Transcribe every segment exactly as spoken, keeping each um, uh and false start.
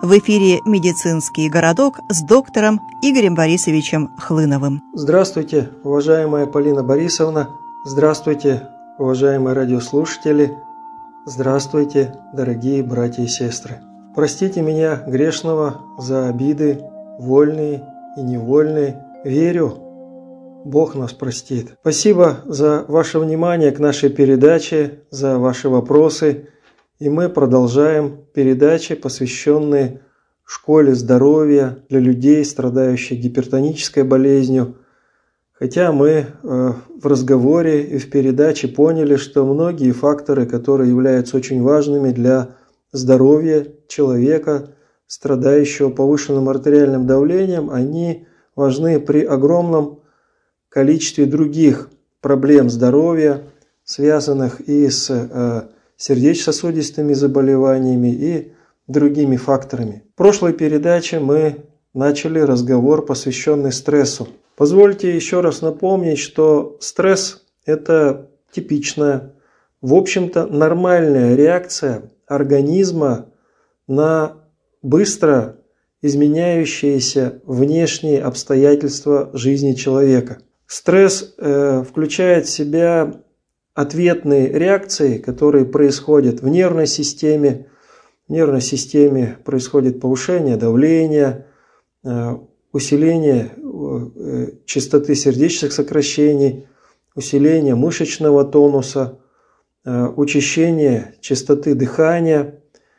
В эфире «Медицинский городок» с доктором Игорем Борисовичем Хлыновым. Здравствуйте, уважаемая Полина Борисовна. Здравствуйте, уважаемые радиослушатели. Здравствуйте, дорогие братья и сестры. Простите меня, грешного, за обиды, вольные и невольные. Верю, Бог нас простит. Спасибо за ваше внимание к нашей передаче, за ваши вопросы. И мы продолжаем передачи, посвященные школе здоровья для людей, страдающих гипертонической болезнью. Хотя мы э, в разговоре и в передаче поняли, что многие факторы, которые являются очень важными для здоровья человека, страдающего повышенным артериальным давлением, они важны при огромном количестве других проблем здоровья, связанных и с э, сердечно-сосудистыми заболеваниями и другими факторами. В прошлой передаче мы начали разговор, посвященный стрессу. Позвольте еще раз напомнить, что стресс – это типичная, в общем-то, нормальная реакция организма на быстро изменяющиеся внешние обстоятельства жизни человека. Стресс э, включает в себя ответные реакции, которые происходят в нервной системе. В нервной системе происходит повышение давления, усиление частоты сердечных сокращений, усиление мышечного тонуса, учащение частоты дыхания,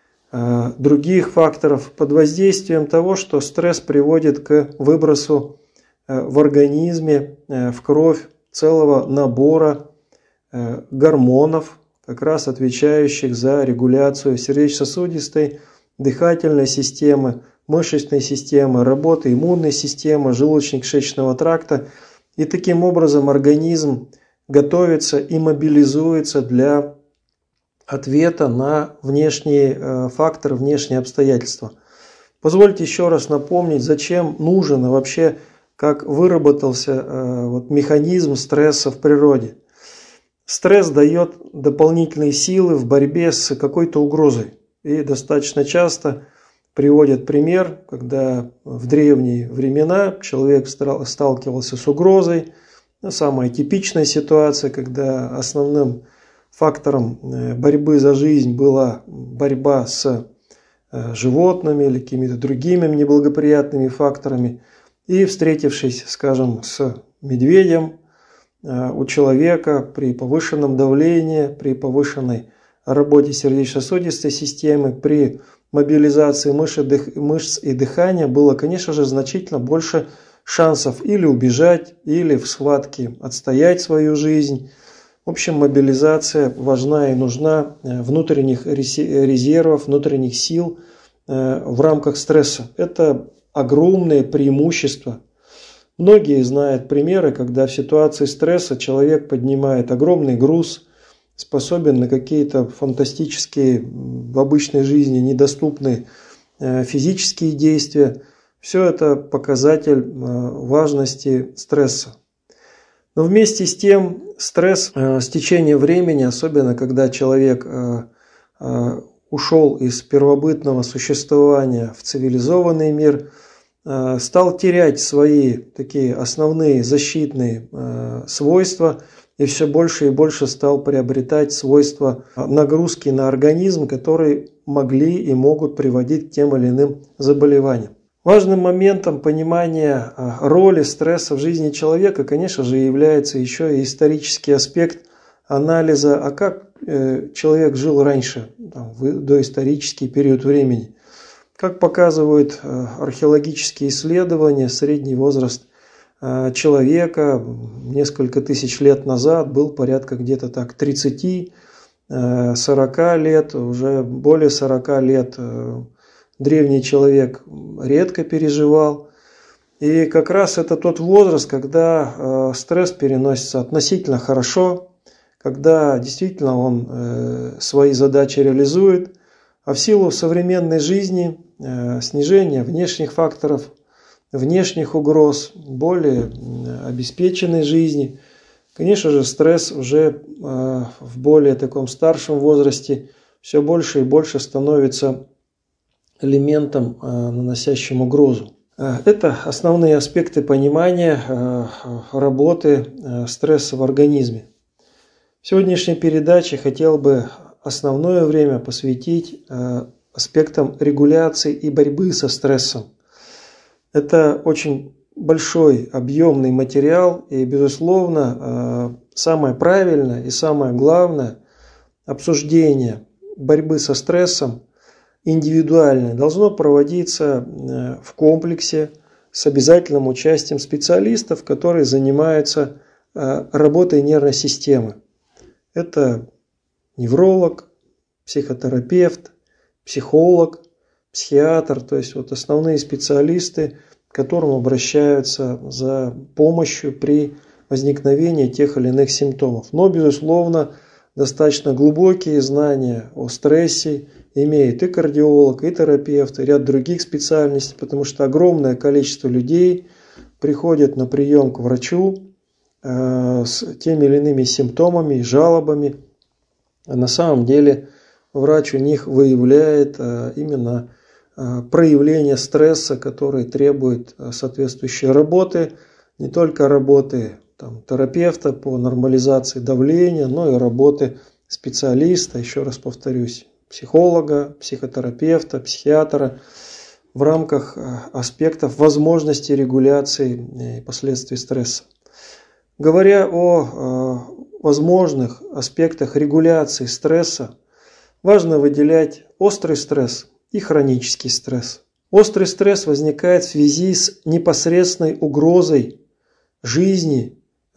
других факторов под воздействием того, что стресс приводит к выбросу в организме, в кровь целого набора гормонов, как раз отвечающих за регуляцию сердечно-сосудистой, дыхательной системы, мышечной системы, работы иммунной системы, желудочно-кишечного тракта. И таким образом организм готовится и мобилизуется для ответа на внешние факторы, внешние обстоятельства. Позвольте еще раз напомнить, зачем нужен и вообще как выработался вот, механизм стресса в природе. Стресс дает дополнительные силы в борьбе с какой-то угрозой. И достаточно часто приводят пример, когда в древние времена человек сталкивался с угрозой. Самая типичная ситуация, когда основным фактором борьбы за жизнь была борьба с животными или какими-то другими неблагоприятными факторами. И встретившись, скажем, с медведем, у человека при повышенном давлении, при повышенной работе сердечно-сосудистой системы, при мобилизации мышц и дыхания было, конечно же, значительно больше шансов или убежать, или в схватке отстоять свою жизнь. В общем, мобилизация важна и нужна внутренних резервов, внутренних сил в рамках стресса. Это огромное преимущество. Многие знают примеры, когда в ситуации стресса человек поднимает огромный груз, способен на какие-то фантастические, в обычной жизни недоступные физические действия. Все это показатель важности стресса. Но вместе с тем стресс с течением времени, особенно когда человек ушел из первобытного существования в цивилизованный мир, стал терять свои такие основные защитные э, свойства и все больше и больше стал приобретать свойства нагрузки на организм, которые могли и могут приводить к тем или иным заболеваниям. Важным моментом понимания роли стресса в жизни человека, конечно же, является еще и исторический аспект анализа, а как э, человек жил раньше, там, в доисторический период времени. Как показывают археологические исследования, средний возраст человека несколько тысяч лет назад был порядка где-то так тридцати-сорока лет, уже более сорока лет древний человек редко переживал. И как раз это тот возраст, когда стресс переносится относительно хорошо, когда действительно он свои задачи реализует. А в силу современной жизни, снижения внешних факторов, внешних угроз, более обеспеченной жизни, конечно же, стресс уже в более таком старшем возрасте все больше и больше становится элементом, наносящим угрозу. Это основные аспекты понимания работы стресса в организме. В сегодняшней передаче хотел бы основное время посвятить аспектам регуляции и борьбы со стрессом. Это очень большой, объемный материал, и, безусловно, самое правильное и самое главное обсуждение борьбы со стрессом индивидуальное должно проводиться в комплексе с обязательным участием специалистов, которые занимаются работой нервной системы. Это невролог, психотерапевт, психолог, психиатр, то есть вот основные специалисты, к которым обращаются за помощью при возникновении тех или иных симптомов. Но, безусловно, достаточно глубокие знания о стрессе имеет и кардиолог, и терапевт, и ряд других специальностей, потому что огромное количество людей приходят на прием к врачу э, с теми или иными симптомами и жалобами. А на самом деле врач у них выявляет э, именно э, проявление стресса, который требует э, соответствующей работы, не только работы там, терапевта по нормализации давления, но и работы специалиста, еще раз повторюсь, психолога, психотерапевта, психиатра в рамках аспектов возможности регуляции и последствий стресса. Говоря о возможных аспектах регуляции стресса, важно выделять острый стресс и хронический стресс. Острый стресс возникает в связи с непосредственной угрозой жизни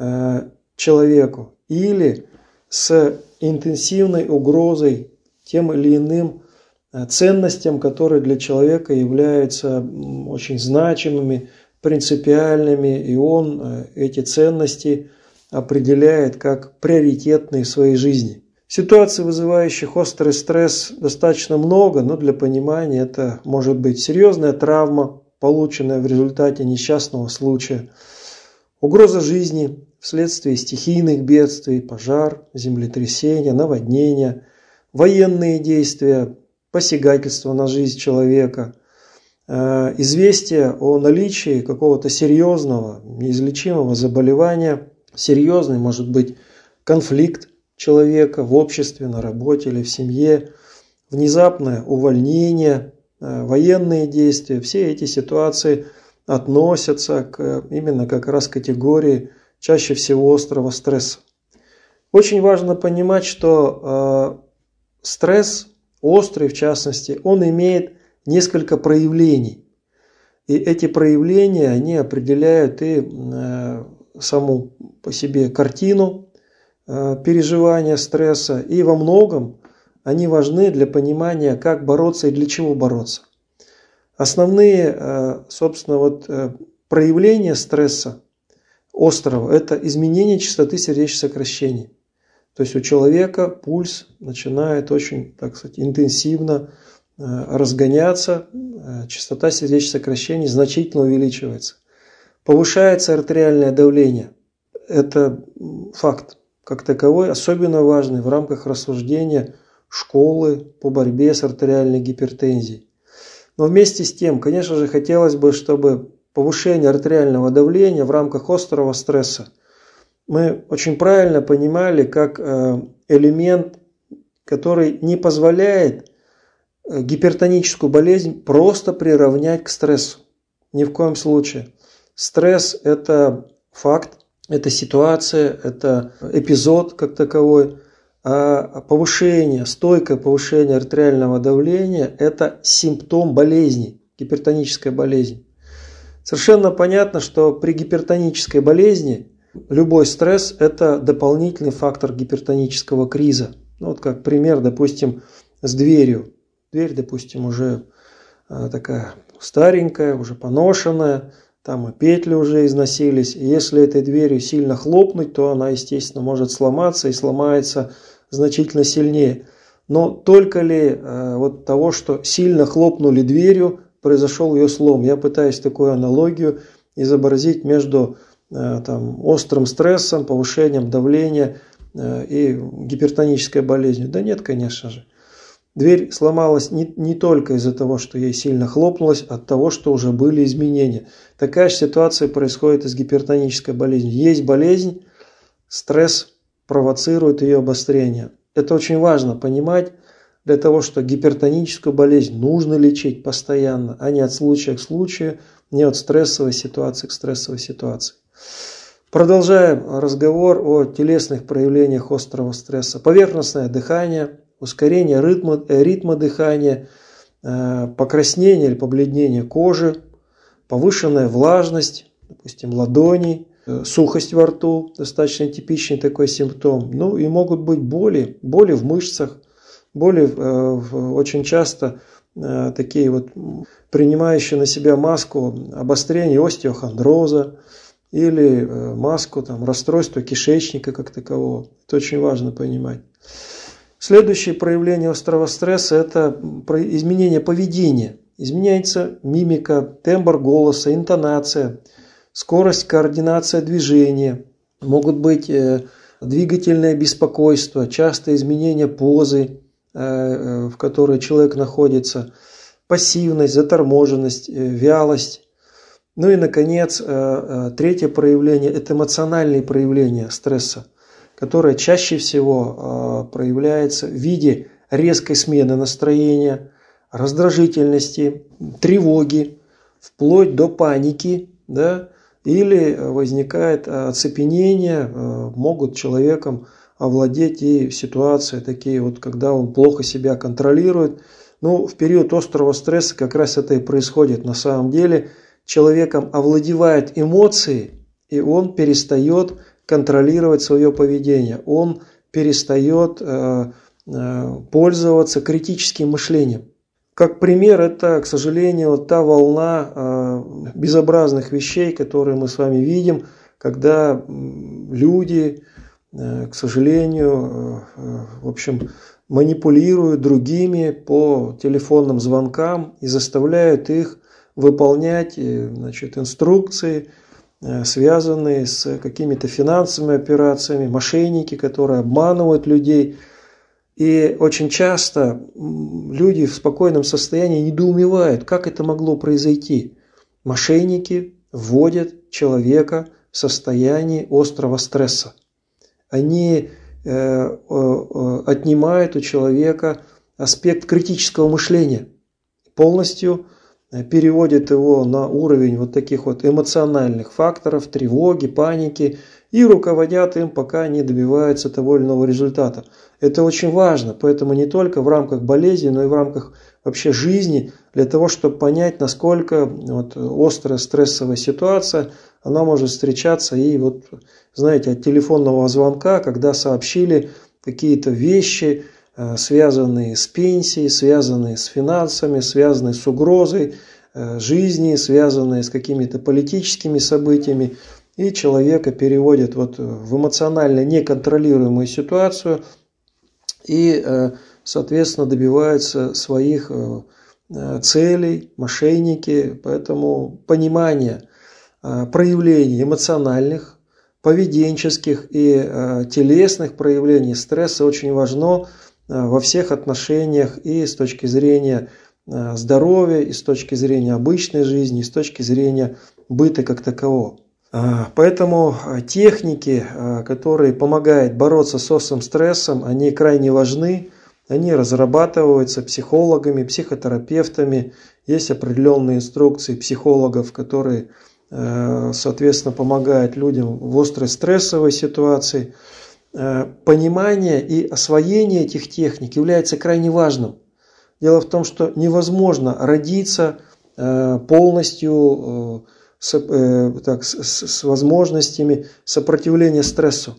человеку или с интенсивной угрозой тем или иным ценностям, которые для человека являются очень значимыми, принципиальными, и он эти ценности определяет как приоритетные в своей жизни. Ситуаций, вызывающих острый стресс, достаточно много, но для понимания это может быть серьезная травма, полученная в результате несчастного случая, угроза жизни вследствие стихийных бедствий, пожар, землетрясения, наводнения, военные действия, посягательство на жизнь человека, известие о наличии какого-то серьезного, неизлечимого заболевания, серьезный может быть конфликт человека в обществе, на работе или в семье, внезапное увольнение, военные действия. Все эти ситуации относятся к, именно как раз к категории чаще всего острого стресса. Очень важно понимать, что стресс, острый в частности, он имеет несколько проявлений. И эти проявления, они определяют и э, саму по себе картину э, переживания стресса. И во многом они важны для понимания, как бороться и для чего бороться. Основные, э, собственно, вот, э, проявления стресса острого – это изменение частоты сердечных сокращений. То есть у человека пульс начинает очень, так сказать, интенсивно разгоняться, частота сердечных сокращений значительно увеличивается. Повышается артериальное давление. Это факт как таковой, особенно важный в рамках рассуждения школы по борьбе с артериальной гипертензией. Но вместе с тем, конечно же, хотелось бы, чтобы повышение артериального давления в рамках острого стресса мы очень правильно понимали как элемент, который не позволяет гипертоническую болезнь просто приравнять к стрессу. Ни в коем случае. Стресс – это факт, это ситуация, это эпизод как таковой. А повышение, стойкое повышение артериального давления – это симптом болезни, гипертонической болезни. Совершенно понятно, что при гипертонической болезни любой стресс – это дополнительный фактор гипертонического криза. Ну, вот как пример, допустим, с дверью. Дверь, допустим, уже такая старенькая, уже поношенная, там и петли уже износились. И если этой дверью сильно хлопнуть, то она, естественно, может сломаться и сломается значительно сильнее. Но только ли э, вот того, что сильно хлопнули дверью, произошел ее слом? Я пытаюсь такую аналогию изобразить между э, там, острым стрессом, повышением давления э, и гипертонической болезнью. Да нет, конечно же. Дверь сломалась не, не только из-за того, что ей сильно хлопнулось, а от того, что уже были изменения. Такая же ситуация происходит и с гипертонической болезнью. Есть болезнь, стресс провоцирует ее обострение. Это очень важно понимать для того, что гипертоническую болезнь нужно лечить постоянно, а не от случая к случаю, не от стрессовой ситуации к стрессовой ситуации. Продолжаем разговор о телесных проявлениях острого стресса. Поверхностное дыхание, ускорение ритма, ритма дыхания, покраснение или побледнение кожи, повышенная влажность, допустим, ладоней, сухость во рту, достаточно типичный такой симптом. Ну и могут быть боли, боли в мышцах, боли очень часто такие вот принимающие на себя маску обострения остеохондроза или маску там, расстройства кишечника как такового. Это очень важно понимать. Следующее проявление острого стресса – это изменение поведения. Изменяется мимика, тембр голоса, интонация, скорость, координация движения. Могут быть двигательное беспокойство, частые изменения позы, в которой человек находится, пассивность, заторможенность, вялость. Ну и, наконец, третье проявление – это эмоциональные проявления стресса, которое чаще всего проявляется в виде резкой смены настроения, раздражительности, тревоги, вплоть до паники, да, или возникает оцепенение, могут человеком овладеть и ситуации такие вот, когда он плохо себя контролирует. Ну, в период острого стресса как раз это и происходит. На самом деле человеком овладевают эмоции, и он перестает контролировать свое поведение. Он перестает э, э, пользоваться критическим мышлением. Как пример, это, к сожалению, та волна э, безобразных вещей, которые мы с вами видим, когда люди, э, к сожалению, э, в общем, манипулируют другими по телефонным звонкам и заставляют их выполнять, значит, инструкции, связанные с какими-то финансовыми операциями, мошенники, которые обманывают людей. И очень часто люди в спокойном состоянии недоумевают, как это могло произойти. Мошенники вводят человека в состояние острого стресса. Они э, э, отнимают у человека аспект критического мышления, полностью переводит его на уровень вот таких вот эмоциональных факторов, тревоги, паники, и руководят им, пока не добиваются того или иного результата. Это очень важно, поэтому не только в рамках болезни, но и в рамках вообще жизни, для того, чтобы понять, насколько вот острая стрессовая ситуация, она может встречаться и вот, знаете, от телефонного звонка, когда сообщили какие-то вещи, связанные с пенсией, связанные с финансами, связанные с угрозой жизни, связанные с какими-то политическими событиями, и человека переводят вот в эмоционально неконтролируемую ситуацию и, соответственно, добиваются своих целей, мошенники. Поэтому понимание проявлений эмоциональных, поведенческих и телесных проявлений стресса очень важно во всех отношениях, и с точки зрения здоровья, и с точки зрения обычной жизни, и с точки зрения быта как такового. Поэтому техники, которые помогают бороться с острым стрессом, они крайне важны. Они разрабатываются психологами, психотерапевтами. Есть определенные инструкции психологов, которые, соответственно, помогают людям в острой стрессовой ситуации. Понимание и освоение этих техник является крайне важным. Дело в том, что невозможно родиться полностью с, так, с, с возможностями сопротивления стрессу.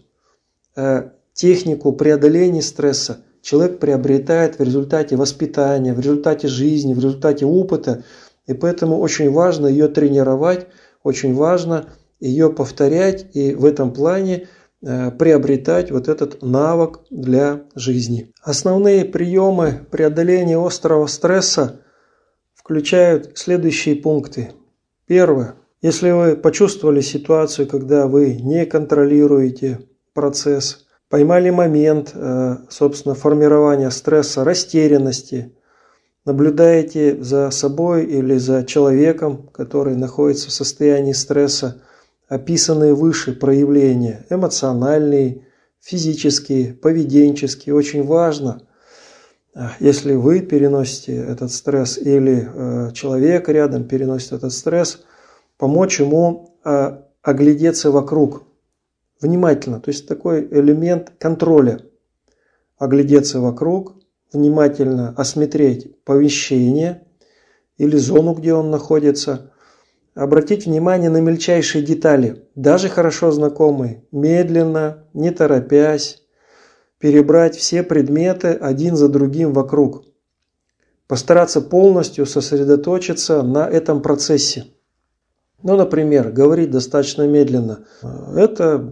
Технику преодоления стресса человек приобретает в результате воспитания, в результате жизни, в результате опыта. И поэтому очень важно ее тренировать, очень важно ее повторять и в этом плане приобретать вот этот навык для жизни. Основные приемы преодоления острого стресса включают следующие пункты. Первое. Если вы почувствовали ситуацию, когда вы не контролируете процесс, Поймали момент, собственно, формирования стресса, растерянности. Наблюдаете за собой или за человеком, который находится в состоянии стресса, описанные выше проявления эмоциональные, физические, поведенческие. Очень важно, если вы переносите этот стресс или человек рядом переносит этот стресс, помочь ему оглядеться вокруг внимательно. То есть такой элемент контроля. Оглядеться вокруг, внимательно осмотреть помещение или зону, где он находится. Обратить внимание на мельчайшие детали, даже хорошо знакомые, медленно, не торопясь, перебрать все предметы один за другим вокруг. Постараться полностью сосредоточиться на этом процессе. Ну, например, говорить достаточно медленно. Это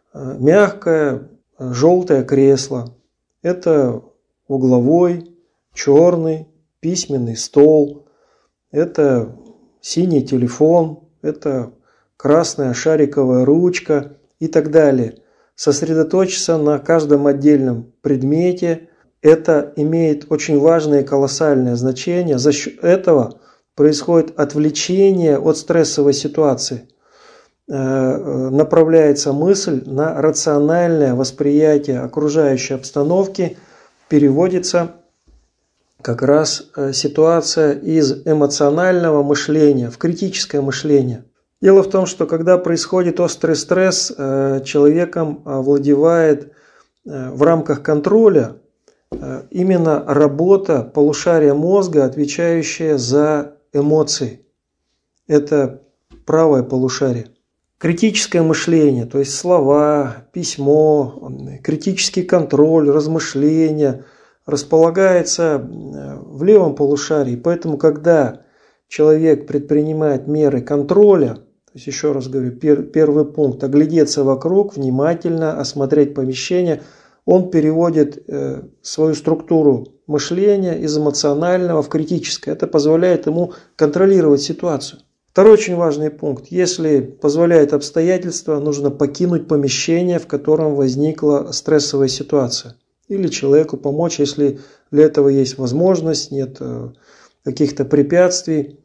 мягкое желтое кресло. Это угловой, черный, письменный стол. Это синий телефон. Это красная шариковая ручка и так далее. Сосредоточиться на каждом отдельном предмете. Это имеет очень важное и колоссальное значение. За счет этого происходит отвлечение от стрессовой ситуации. Направляется мысль на рациональное восприятие окружающей обстановки, переводится как раз ситуация из эмоционального мышления в критическое мышление. Дело в том, что когда происходит острый стресс, человеком овладевает в рамках контроля именно работа полушария мозга, отвечающая за эмоции. Это правое полушарие. Критическое мышление, то есть слова, письмо, критический контроль, размышления располагается в левом полушарии. Поэтому, когда человек предпринимает меры контроля, то есть, еще раз говорю, пер, первый пункт, оглядеться вокруг, внимательно осмотреть помещение, он переводит э, свою структуру мышления из эмоционального в критическое. Это позволяет ему контролировать ситуацию. Второй очень важный пункт. Если позволяет обстоятельства, нужно покинуть помещение, в котором возникла стрессовая ситуация. Или человеку помочь, если для этого есть возможность, нет э, каких-то препятствий.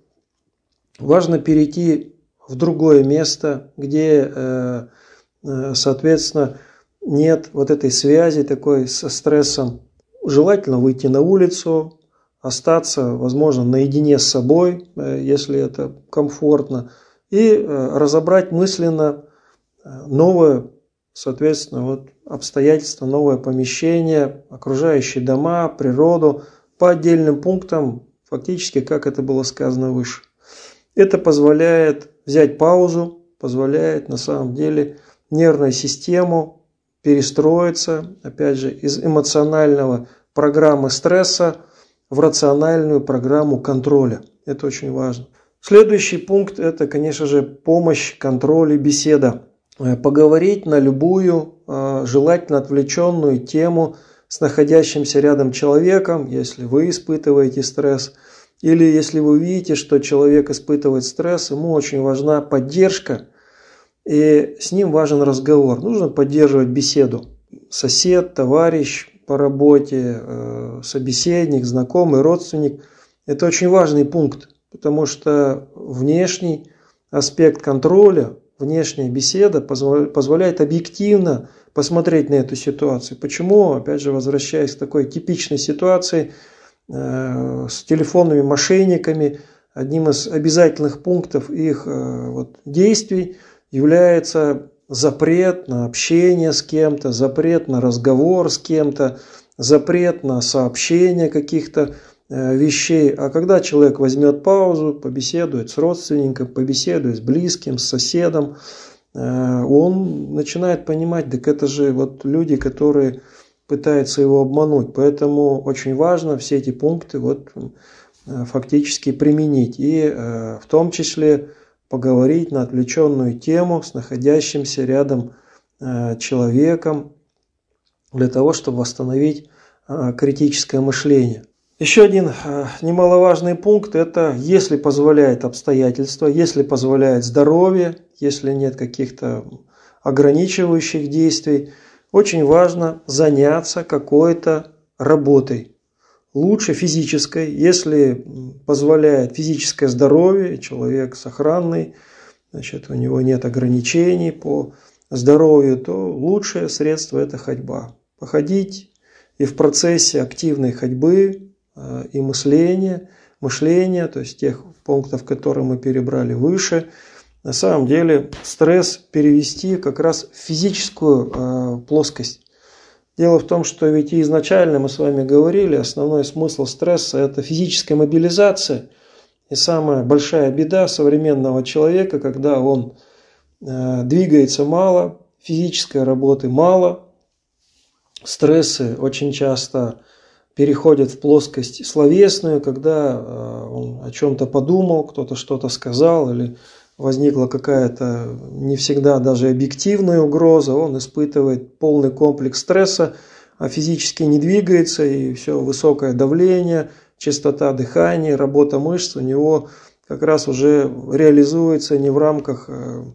Важно перейти в другое место, где, э, э, соответственно, нет вот этой связи такой со стрессом. Желательно выйти на улицу, остаться, возможно, наедине с собой, если это комфортно, и разобрать мысленно новое, соответственно, вот обстоятельства, новое помещение, окружающие дома, природу, по отдельным пунктам, фактически, как это было сказано выше. Это позволяет взять паузу, позволяет на самом деле нервную систему перестроиться, опять же, из эмоционального программы стресса в рациональную программу контроля. Это очень важно. Следующий пункт – это, конечно же, помощь, контроль и беседа. Поговорить на любую, желательно отвлеченную тему с находящимся рядом человеком, если вы испытываете стресс, или если вы видите, что человек испытывает стресс, ему очень важна поддержка, и с ним важен разговор. Нужно поддерживать беседу. Сосед, товарищ по работе, собеседник, знакомый, родственник. Это очень важный пункт, потому что внешний аспект контроля, внешняя беседа позволяет объективно посмотреть на эту ситуацию. Почему? Опять же, возвращаясь к такой типичной ситуации с телефонными мошенниками, одним из обязательных пунктов их вот, действий является запрет на общение с кем-то, запрет на разговор с кем-то, запрет на сообщение каких-то э, вещей. А когда человек возьмет паузу, побеседует с родственником, побеседует с близким, с соседом, э, он начинает понимать, так это же вот люди, которые пытаются его обмануть. Поэтому очень важно все эти пункты вот, э, фактически применить. И э, в том числе поговорить на отвлеченную тему с находящимся рядом э, человеком для того, чтобы восстановить э, критическое мышление. Еще один э, немаловажный пункт – это если позволяет обстоятельства, если позволяет здоровье, если нет каких-то ограничивающих действий, очень важно заняться какой-то работой. Лучше физической, если позволяет физическое здоровье, человек сохранный, значит, у него нет ограничений по здоровью, то лучшее средство – это ходьба. Походить и в процессе активной ходьбы и мышления, мышления, то есть тех пунктов, которые мы перебрали выше, на самом деле стресс перевести как раз в физическую э, плоскость. Дело в том, что ведь и изначально мы с вами говорили, основной смысл стресса – это физическая мобилизация. И самая большая беда современного человека, когда он э, двигается мало, физической работы мало, стрессы очень часто переходят в плоскость словесную, когда э, он о чем-то подумал, кто-то что-то сказал или возникла какая-то не всегда даже объективная угроза, он испытывает полный комплекс стресса, а физически не двигается, и все высокое давление, частота дыхания, работа мышц у него как раз уже реализуется не в рамках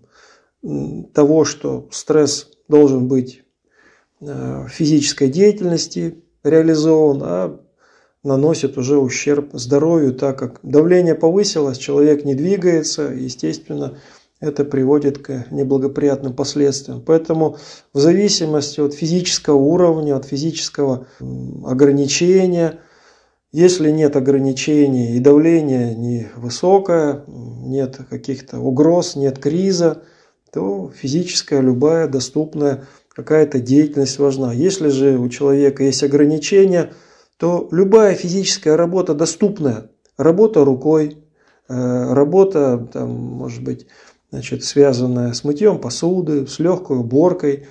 того, что стресс должен быть в физической деятельности реализован, а наносит уже ущерб здоровью, так как давление повысилось, человек не двигается, естественно, это приводит к неблагоприятным последствиям. Поэтому в зависимости от физического уровня, от физического ограничения, если нет ограничений и давление не высокое, нет каких-то угроз, нет криза, то физическая, любая доступная какая-то деятельность важна. Если же у человека есть ограничения, то любая физическая работа доступная. Работа рукой, работа, там, может быть, значит, связанная с мытьем посуды, с легкой уборкой,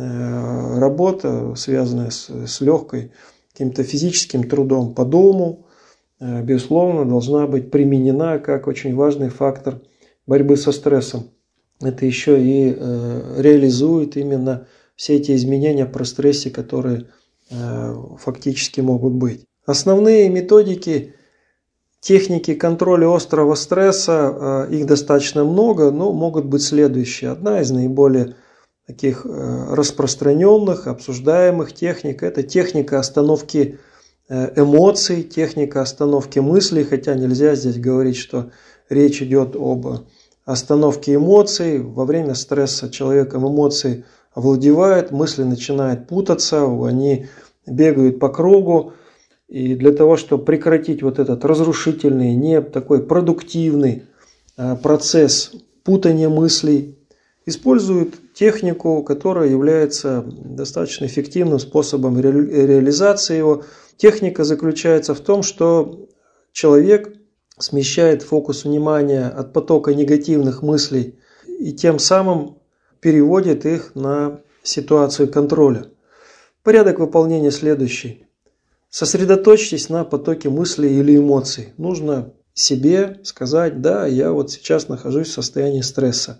работа, связанная с, с легкой каким-то физическим трудом по дому, безусловно, должна быть применена как очень важный фактор борьбы со стрессом. Это еще и реализует именно все эти изменения при стрессе, которые фактически могут быть. Основные методики, техники контроля острого стресса, их достаточно много, но могут быть следующие. Одна из наиболее таких распространенных, обсуждаемых техник – это техника остановки эмоций, техника остановки мыслей, хотя нельзя здесь говорить, что речь идет об остановке эмоций. Во время стресса человеком эмоции овладевают, мысли начинают путаться, они бегают по кругу. И для того, чтобы прекратить вот этот разрушительный, не такой продуктивный процесс путания мыслей, используют технику, которая является достаточно эффективным способом ре- реализации его. Техника заключается в том, что человек смещает фокус внимания от потока негативных мыслей и тем самым переводит их на ситуацию контроля. Порядок выполнения следующий. Сосредоточьтесь на потоке мыслей или эмоций. Нужно себе сказать: да, я вот сейчас нахожусь в состоянии стресса.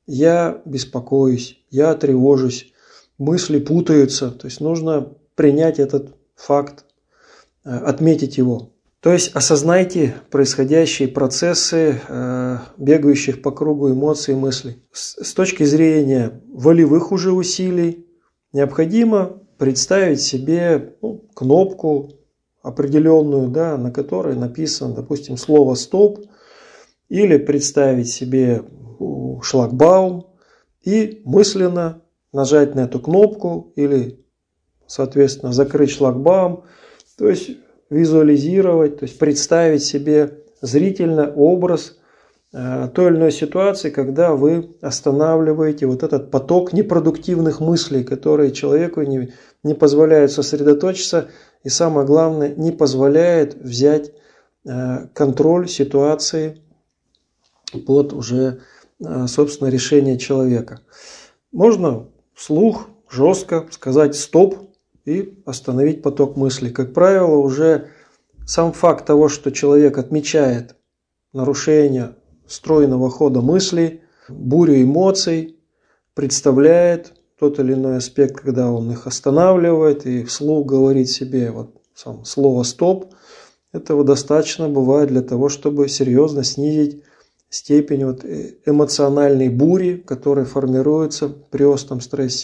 Я беспокоюсь, я тревожусь, мысли путаются. То есть нужно принять этот факт, отметить его. То есть осознайте происходящие процессы, бегающих по кругу эмоций и мыслей. С точки зрения волевых уже усилий необходимо представить себе ну, кнопку определенную, да, на которой написано, допустим, слово «стоп», или представить себе шлагбаум и мысленно нажать на эту кнопку или, соответственно, закрыть шлагбаум, то есть визуализировать, то есть представить себе зрительно образ э, той или иной ситуации, когда вы останавливаете вот этот поток непродуктивных мыслей, которые человеку не, не позволяют сосредоточиться и, самое главное, не позволяет взять э, контроль ситуации под уже, э, собственно, решение человека. Можно вслух жестко сказать «стоп» и остановить поток мыслей. Как правило, уже сам факт того, что человек отмечает нарушение стройного хода мыслей, бурю эмоций, представляет тот или иной аспект, когда он их останавливает и вслух говорит себе вот сам слово «стоп», этого достаточно бывает для того, чтобы серьезно снизить степень вот эмоциональной бури, которая формируется при остром стрессе.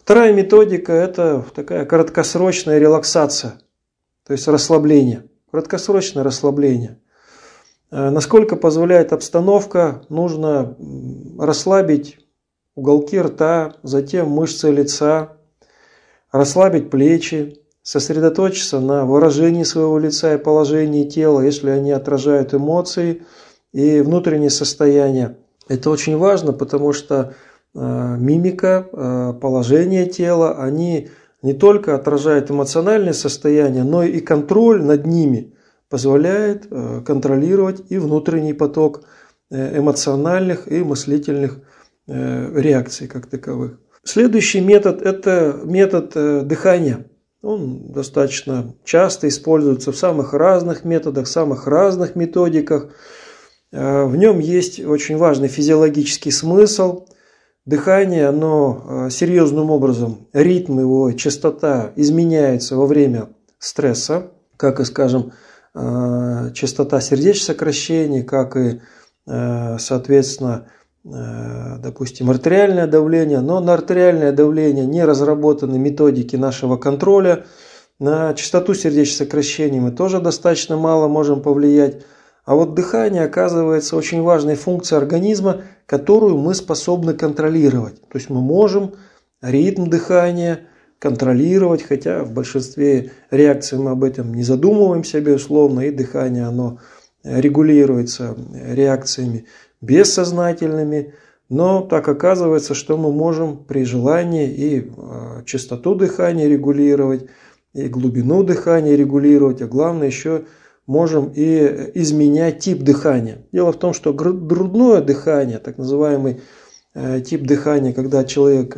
Вторая методика – это такая краткосрочная релаксация, то есть расслабление, краткосрочное расслабление. Насколько позволяет обстановка, нужно расслабить уголки рта, затем мышцы лица, расслабить плечи, сосредоточиться на выражении своего лица и положении тела, если они отражают эмоции и внутреннее состояние. Это очень важно, потому что э, мимика, э, положение тела, они не только отражают эмоциональное состояние, но и контроль над ними позволяет э, контролировать и внутренний поток э, эмоциональных и мыслительных э, реакций как таковых. Следующий метод – это метод э, дыхания. Он достаточно часто используется в самых разных методах, в самых разных методиках. В нем есть очень важный физиологический смысл. Дыхание, оно серьезным образом, ритм его, частота изменяется во время стресса, как и, скажем, частота сердечных сокращений, как и, соответственно, допустим, артериальное давление. Но на артериальное давление не разработаны методики нашего контроля. На частоту сердечных сокращений мы тоже достаточно мало можем повлиять. А вот дыхание оказывается очень важной функцией организма, которую мы способны контролировать. То есть мы можем ритм дыхания контролировать, хотя в большинстве реакций мы об этом не задумываемся, безусловно, и дыхание оно регулируется реакциями бессознательными. Но так оказывается, что мы можем при желании и частоту дыхания регулировать, и глубину дыхания регулировать, а главное еще можем и изменять тип дыхания. Дело в том, что грудное дыхание, так называемый тип дыхания, когда человек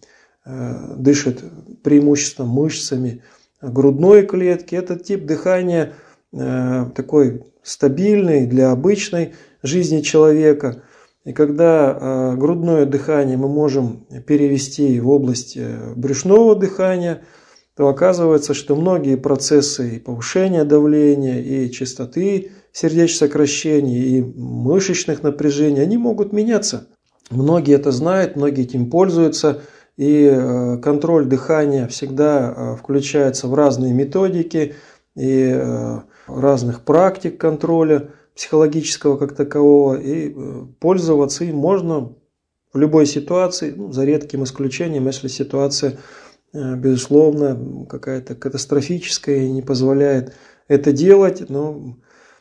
дышит преимущественно мышцами грудной клетки, этот тип дыхания такой стабильный для обычной жизни человека. И когда грудное дыхание мы можем перевести в область брюшного дыхания, то оказывается, что многие процессы и повышения давления, и частоты сердечных сокращений, и мышечных напряжений, они могут меняться. Многие это знают, многие этим пользуются, и контроль дыхания всегда включается в разные методики и разных практик контроля психологического как такового, и пользоваться им можно в любой ситуации, ну, за редким исключением, если ситуация безусловно, какая-то катастрофическая и не позволяет это делать, но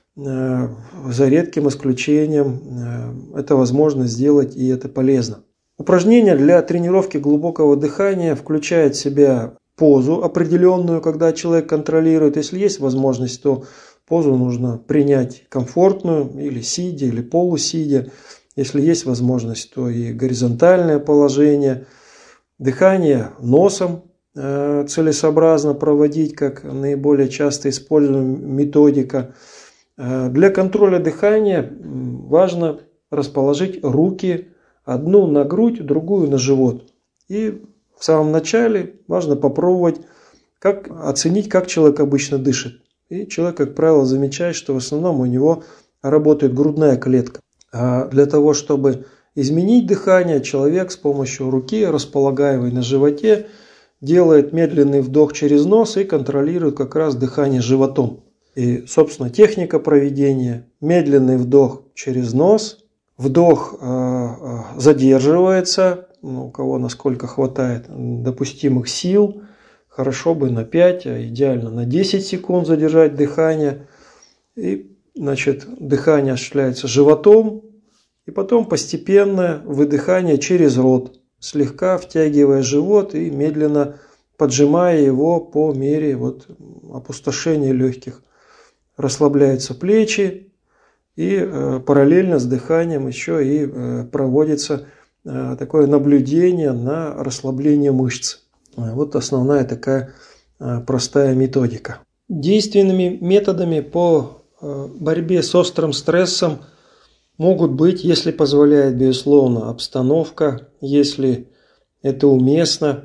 за редким исключением это возможно сделать, и это полезно. Упражнения для тренировки глубокого дыхания включают в себя позу определенную, когда человек контролирует. Если есть возможность, то позу нужно принять комфортную, или сидя, или полусидя. Если есть возможность, то и горизонтальное положение. Дыхание носом целесообразно проводить, как наиболее часто используемая методика. Для контроля дыхания важно расположить руки, одну на грудь, другую на живот. И в самом начале важно попробовать как, оценить, как человек обычно дышит. И человек, как правило, замечает, что в основном у него работает грудная клетка. А для того, чтобы изменить дыхание, человек с помощью руки, располагаемой на животе, делает медленный вдох через нос и контролирует как раз дыхание животом. И, собственно, техника проведения: медленный вдох через нос, вдох э, задерживается, ну, у кого насколько хватает допустимых сил, хорошо бы на пять, а идеально на десять секунд задержать дыхание. И, значит, дыхание осуществляется животом. И потом постепенное выдыхание через рот, слегка втягивая живот и медленно поджимая его по мере вот опустошения легких. Расслабляются плечи, и э, параллельно с дыханием еще и э, проводится э, такое наблюдение на расслабление мышц. Вот основная такая э, простая методика. Действенными методами по э, борьбе с острым стрессом могут быть, если позволяет, безусловно, обстановка, если это уместно,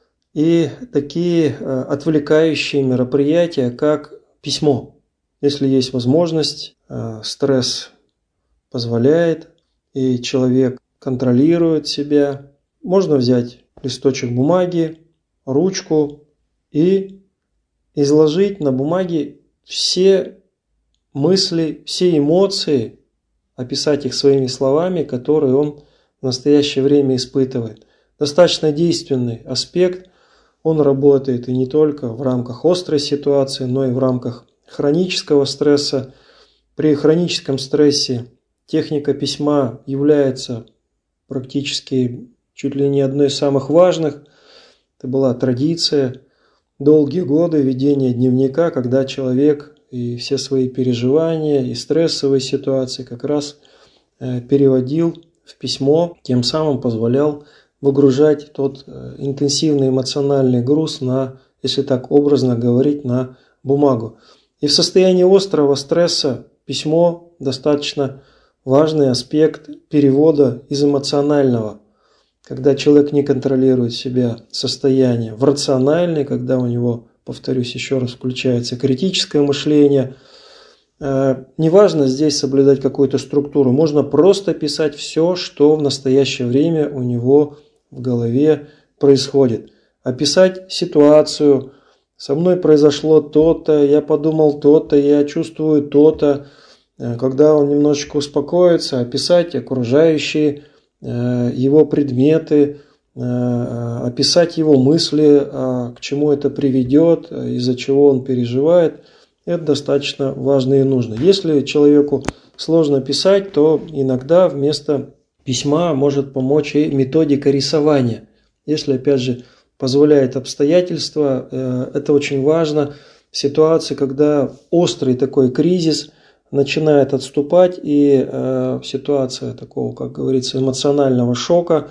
и такие отвлекающие мероприятия, как письмо. Если есть возможность, стресс позволяет, и человек контролирует себя, можно взять листочек бумаги, ручку и изложить на бумаге все мысли, все эмоции, описать их своими словами, которые он в настоящее время испытывает. Достаточно действенный аспект, он работает и не только в рамках острой ситуации, но и в рамках хронического стресса. При хроническом стрессе техника письма является практически чуть ли не одной из самых важных. Это была традиция, долгие годы ведения дневника, когда человек и все свои переживания, и стрессовые ситуации как раз переводил в письмо, тем самым позволял выгружать тот интенсивный эмоциональный груз на, если так образно говорить, на бумагу. И в состоянии острого стресса письмо достаточно важный аспект перевода из эмоционального, когда человек не контролирует себя состояние, в рациональный, когда у него, повторюсь еще раз, включается критическое мышление. Неважно здесь соблюдать какую-то структуру, можно просто писать все, что в настоящее время у него в голове происходит. Описать ситуацию, со мной произошло то-то, я подумал то-то, я чувствую то-то. Когда он немножечко успокоится, описать окружающие его предметы, описать его мысли, к чему это приведет, из-за чего он переживает. Это достаточно важно и нужно. Если человеку сложно писать, то иногда вместо письма может помочь и методика рисования. Если, опять же, позволяет обстоятельства, это очень важно в ситуации, когда острый такой кризис начинает отступать, и ситуация такого, как говорится, эмоционального шока,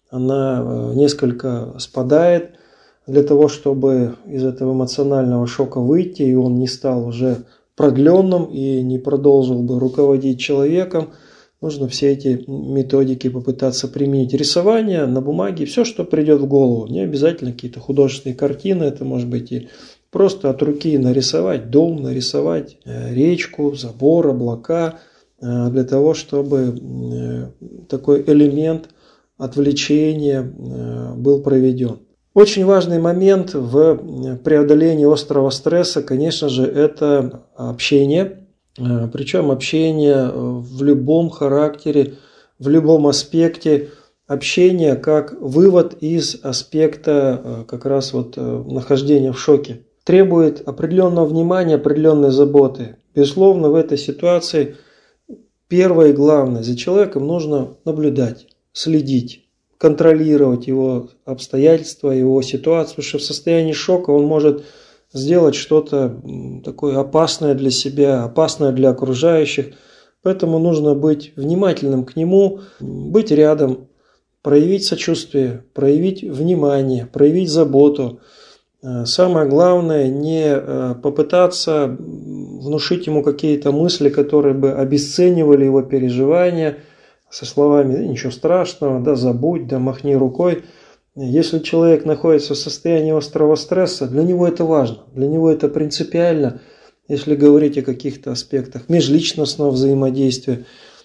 она несколько спадает. Для того, чтобы из этого эмоционального шока выйти, и он не стал уже продленным и не продолжил бы руководить человеком, нужно все эти методики попытаться применить. Рисование на бумаге, все, что придет в голову. Не обязательно какие-то художественные картины, это может быть и просто от руки нарисовать дом, нарисовать речку, забор, облака, для того, чтобы такой элемент отвлечения был проведен. Очень важный момент в преодолении острого стресса, конечно же, это общение. Причем общение в любом характере, в любом аспекте. Общение как вывод из аспекта как раз вот нахождения в шоке. Требует определенного внимания, определенной заботы. Безусловно, в этой ситуации первое и главное, за человеком нужно наблюдать, следить, контролировать его обстоятельства, его ситуацию, потому что в состоянии шока он может сделать что-то такое опасное для себя, опасное для окружающих. Поэтому нужно быть внимательным к нему, быть рядом, проявить сочувствие, проявить внимание, проявить заботу. Самое главное, не попытаться внушить ему какие-то мысли, которые бы обесценивали его переживания, со словами «да ничего страшного, да забудь, да махни рукой». Если человек находится в состоянии острого стресса, для него это важно, для него это принципиально, если говорить о каких-то аспектах межличностного взаимодействия.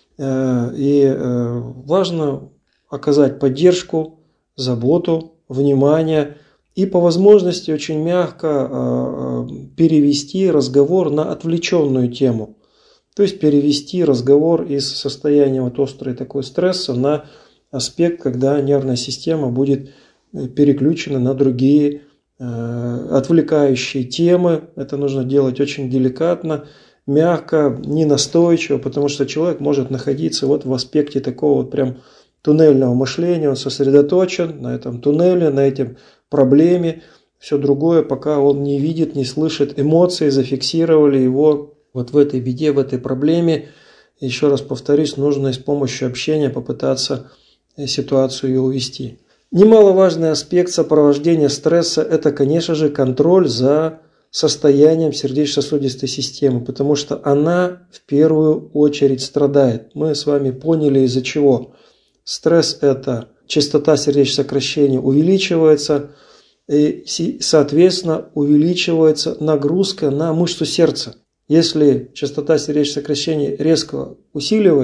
И важно оказать поддержку, заботу, внимание и по возможности очень мягко перевести разговор на отвлеченную тему. То есть перевести разговор из состояния вот острой такой стресса на аспект, когда нервная система будет переключена на другие э, отвлекающие темы. Это нужно делать очень деликатно, мягко, не настойчиво, потому что человек может находиться вот в аспекте такого вот прям туннельного мышления. Он сосредоточен на этом туннеле, на этом проблеме. Все другое, пока он не видит, не слышит, эмоции зафиксировали его вот в этой беде, в этой проблеме. Еще раз повторюсь, нужно с помощью общения попытаться ситуацию ее увести. Немаловажный аспект сопровождения стресса – это, конечно же, контроль за состоянием сердечно-сосудистой системы, потому что она в первую очередь страдает. Мы с вами поняли, из-за чего. Стресс – это частота сердечного сокращения увеличивается, и, соответственно, увеличивается нагрузка на мышцу сердца. Если частота сердечного сокращения резко усиливается,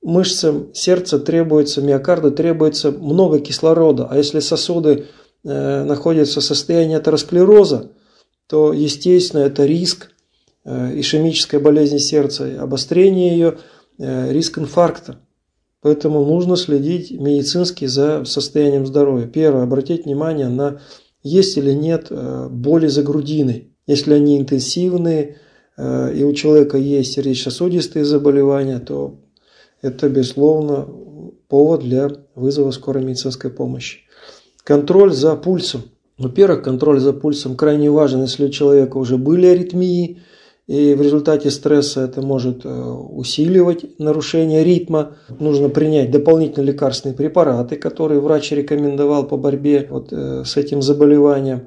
мышцам сердца требуется, миокарду требуется много кислорода. А если сосуды э, находятся в состоянии атеросклероза, то, естественно, это риск э, ишемической болезни сердца, обострение ее, э, риск инфаркта. Поэтому нужно следить медицински за состоянием здоровья. Первое, обратить внимание на есть или нет э, боли за грудиной. Если они интенсивные э, и у человека есть сердечно-сосудистые заболевания, то это, безусловно, повод для вызова скорой медицинской помощи. Контроль за пульсом. Во-первых, контроль за пульсом крайне важен, если у человека уже были аритмии, и в результате стресса это может усиливать нарушение ритма. Нужно принять дополнительные лекарственные препараты, которые врач рекомендовал по борьбе вот с этим заболеванием.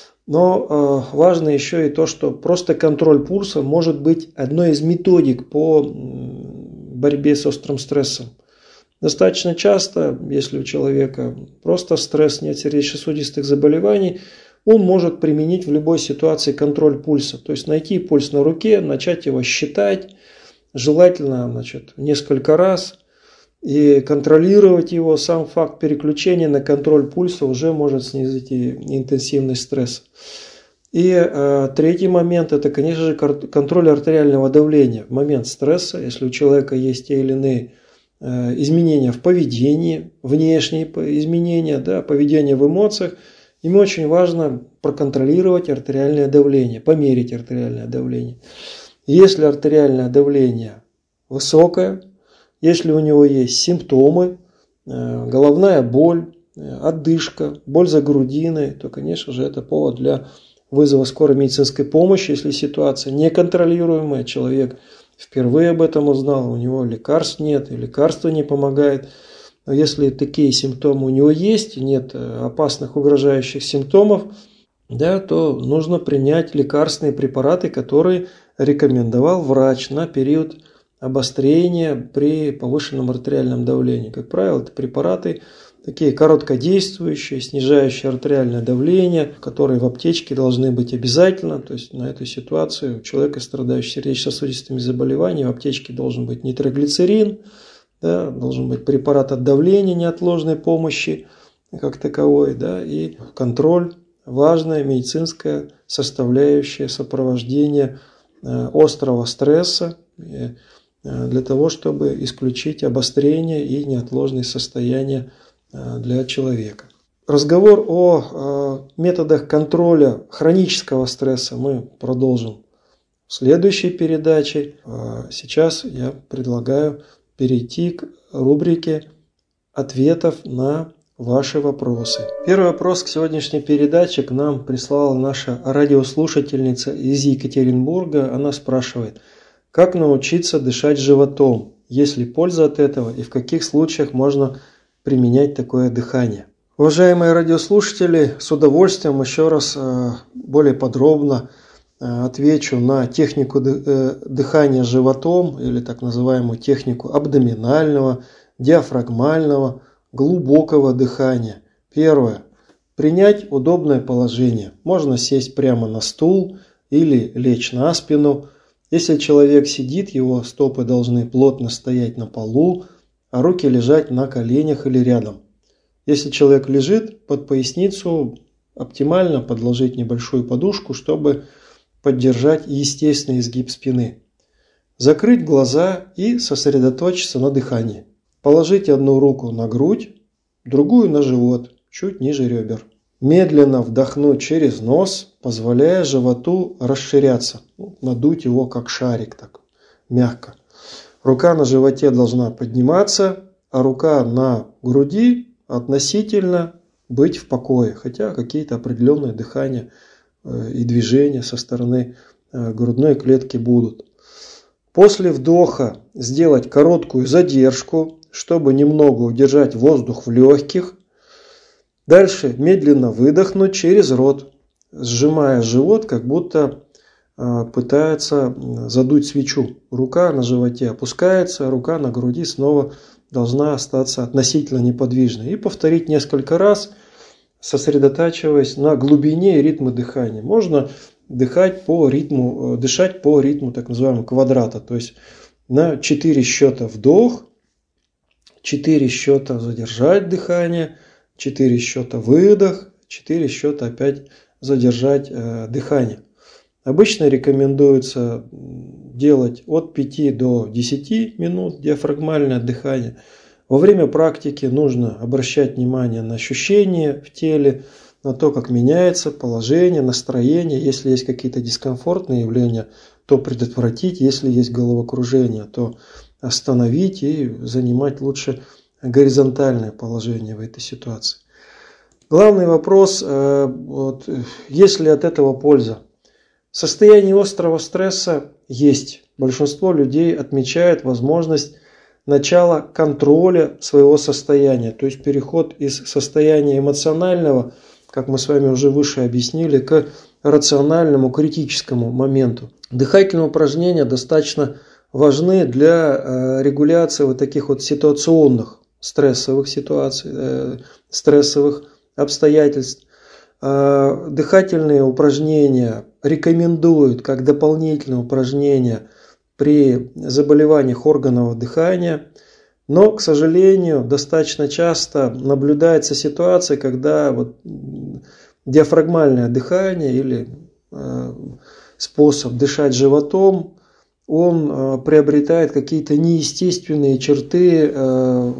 Но важно еще и то, что просто контроль пульса может быть одной из методик по борьбе с острым стрессом. Достаточно часто, если у человека просто стресс, нет сердечно-сосудистых заболеваний, он может применить в любой ситуации контроль пульса. То есть найти пульс на руке, начать его считать, желательно значит, несколько раз, и контролировать его. Сам факт переключения на контроль пульса уже может снизить и интенсивность стресса. И э, третий момент – это, конечно же, контроль артериального давления. В момент стресса, если у человека есть те или иные э, изменения в поведении, внешние изменения, да, поведение в эмоциях, ему очень важно проконтролировать артериальное давление, померить артериальное давление. Если артериальное давление высокое, если у него есть симптомы, э, головная боль, э, одышка, боль за грудиной, то, конечно же, это повод для вызова скорой медицинской помощи. Если ситуация неконтролируемая, человек впервые об этом узнал, у него лекарств нет, и лекарство не помогает. Но если такие симптомы у него есть, нет опасных угрожающих симптомов, да, то нужно принять лекарственные препараты, которые рекомендовал врач на период обострения при повышенном артериальном давлении. Как правило, это препараты такие короткодействующие, снижающие артериальное давление, которые в аптечке должны быть обязательно. То есть на эту ситуацию у человека, страдающего сердечно-сосудистыми заболеваниями, в аптечке должен быть нитроглицерин, да, должен быть препарат от давления неотложной помощи как таковой, да, и контроль, важная медицинская составляющая сопровождения острого стресса для того, чтобы исключить обострение и неотложные состояния для человека. Разговор о методах контроля хронического стресса мы продолжим в следующей передаче. Сейчас я предлагаю перейти к рубрике ответов на ваши вопросы. Первый вопрос к сегодняшней передаче к нам прислала наша радиослушательница из Екатеринбурга. Она спрашивает: как научиться дышать животом? Есть ли польза от этого и в каких случаях можно применять такое дыхание? Уважаемые радиослушатели, с удовольствием еще раз более подробно отвечу на технику дыхания животом или так называемую технику абдоминального, диафрагмального, глубокого дыхания. Первое. Принять удобное положение. Можно сесть прямо на стул или лечь на спину. Если человек сидит, его стопы должны плотно стоять на полу, а руки лежать на коленях или рядом. Если человек лежит, под поясницу оптимально подложить небольшую подушку, чтобы поддержать естественный изгиб спины. Закрыть глаза и сосредоточиться на дыхании. Положить одну руку на грудь, другую на живот, чуть ниже ребер. Медленно вдохнуть через нос, позволяя животу расширяться. Надуть его как шарик, так мягко. Рука на животе должна подниматься, а рука на груди относительно быть в покое. Хотя какие-то определенные дыхания и движения со стороны грудной клетки будут. После вдоха сделать короткую задержку, чтобы немного удержать воздух в легких. Дальше медленно выдохнуть через рот, сжимая живот, как будто пытается задуть свечу. Рука на животе опускается, рука на груди снова должна остаться относительно неподвижной. И повторить несколько раз, сосредотачиваясь на глубине и ритме дыхания. Можно дыхать по ритму, дышать по ритму так называемого квадрата. То есть на четыре счета вдох, четыре счета задержать дыхание, четыре счета выдох, четыре счета опять задержать э, дыхание. Обычно рекомендуется делать от пяти до десяти минут диафрагмальное дыхание. Во время практики нужно обращать внимание на ощущения в теле, на то, как меняется положение, настроение. Если есть какие-то дискомфортные явления, то предотвратить. Если есть головокружение, то остановить и занимать лучше горизонтальное положение в этой ситуации. Главный вопрос, вот, есть ли от этого польза? В состоянии острого стресса есть. Большинство людей отмечает возможность начала контроля своего состояния, то есть переход из состояния эмоционального, как мы с вами уже выше объяснили, к рациональному, критическому моменту. Дыхательные упражнения достаточно важны для регуляции вот таких вот ситуационных стрессовых ситуаций, стрессовых обстоятельств. Дыхательные упражнения рекомендуют как дополнительные упражнения при заболеваниях органов дыхания. Но, к сожалению, достаточно часто наблюдается ситуация, когда вот диафрагмальное дыхание или э, способ дышать животом, он э, приобретает какие-то неестественные черты э,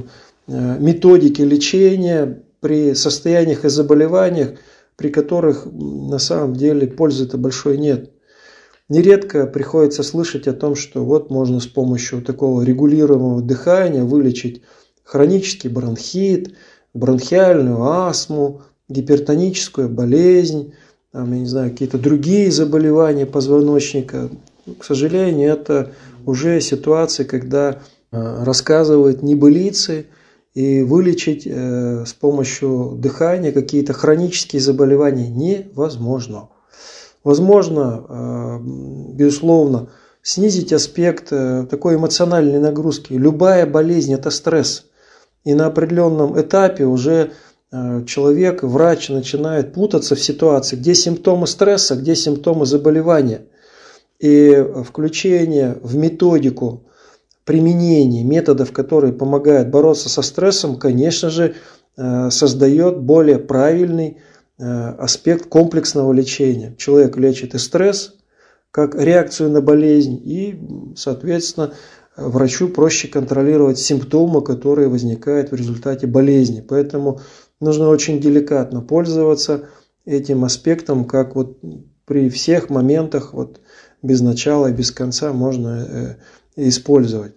э, методики лечения при состояниях и заболеваниях, при которых на самом деле пользы-то большой нет. Нередко приходится слышать о том, что вот можно с помощью такого регулируемого дыхания вылечить хронический бронхит, бронхиальную астму, гипертоническую болезнь, там, я не знаю, какие-то другие заболевания позвоночника. К сожалению, это уже ситуации, когда рассказывают небылицы, и вылечить с помощью дыхания какие-то хронические заболевания невозможно. Возможно, безусловно, снизить аспект такой эмоциональной нагрузки. Любая болезнь – это стресс. И на определенном этапе уже человек, врач начинает путаться в ситуации, где симптомы стресса, где симптомы заболевания. И включение в методику применения методов, которые помогают бороться со стрессом, конечно же, создает более правильный аспект комплексного лечения. Человек лечит и стресс, как реакцию на болезнь, и, соответственно, врачу проще контролировать симптомы, которые возникают в результате болезни. Поэтому нужно очень деликатно пользоваться этим аспектом, как вот при всех моментах вот без начала и без конца можно использовать.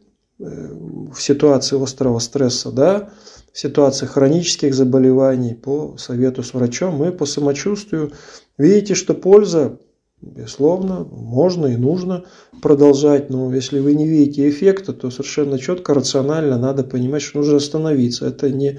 В ситуации острого стресса, да, в ситуации хронических заболеваний по совету с врачом и по самочувствию. Видите, что польза, безусловно, можно и нужно продолжать. Но если вы не видите эффекта, то совершенно четко, рационально надо понимать, что нужно остановиться. Это не